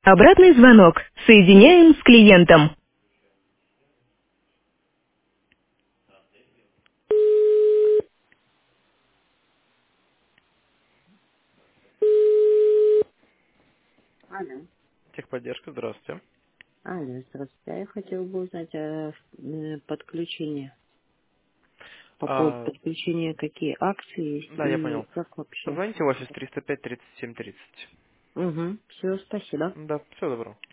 Обратный звонок. Соединяем с клиентом. Алло. Техподдержка, здравствуйте. Алло, здравствуйте. Я хотела бы узнать подключение. По поводу А, подключения, какие акции есть да, я и понял. как вообще. Позвоните в офис 305 37 30. Угу. Все, спасибо. Да, всего доброго.